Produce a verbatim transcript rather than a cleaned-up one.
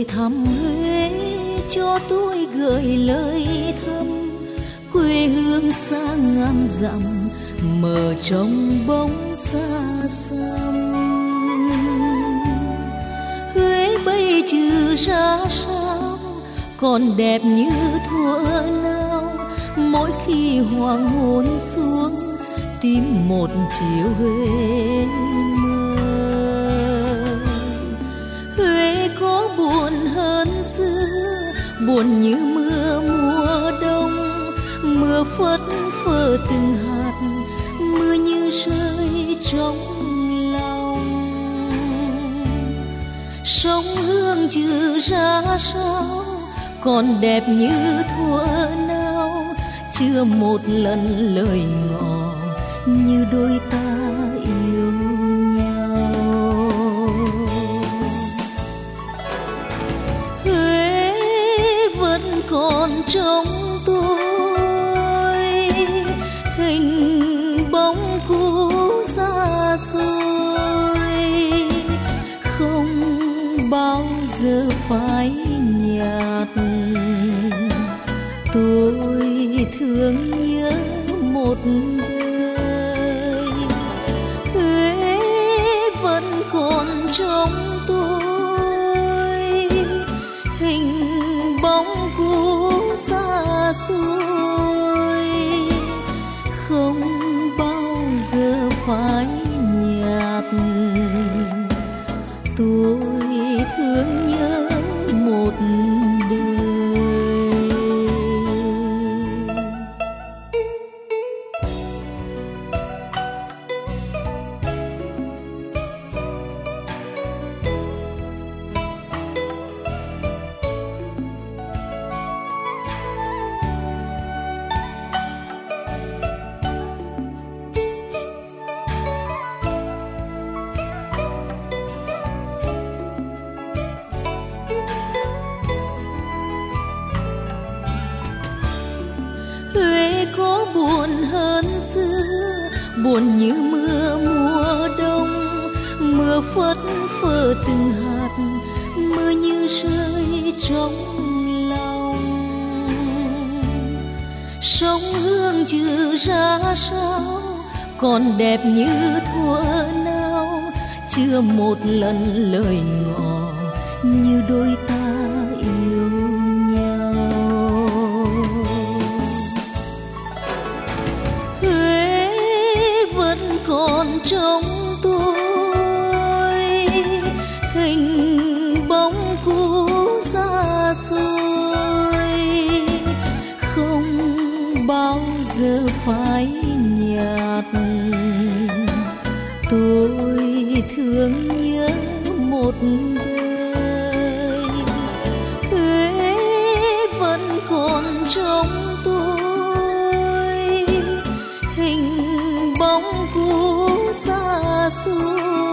thăm Huế, cho tôi gửi lời thăm. Quê hương xa ngàn dặm, mờ trong bóng xa xăm. Huế bây trừ ra sao, còn đẹp như thuở nào. Mỗi khi hoàng hôn xuống, tìm một chiều Huế mơ. Huế có buồn hơn xưa, buồn như mưa mùa đông. Mưa phất phơ từng hạt, mưa như rơi trong lòng. Sông Hương trừ ra sao, còn đẹp như thuở nào. Chưa một lần lời ngỏ như đôi ta yêu nhau. Huế vẫn còn trong tôi, hình bóng cũ xa xôi, không bao giờ phai nhạt. Tôi thương nhớ một đời, Huế vẫn còn trong tôi, hình bóng cũ xa xôi, không bao giờ phai nhạt. Tôi thương nhớ một đời. Huế có buồn hơn xưa, buồn như mưa mùa đông. Mưa phất phơ từng hạt, mưa như rơi trong lòng. Sông Hương trừ ra sao, còn đẹp như thuở nào. Chưa một lần lời ngỏ như đôi ta yêu nhau. Huế vẫn còn trong tôi, hình bóng cũ xa xôi, không bao giờ phai nhạt. Tôi thương nhớ một đời, Huế vẫn còn trong tôi, hình bóng cũ xa xôi,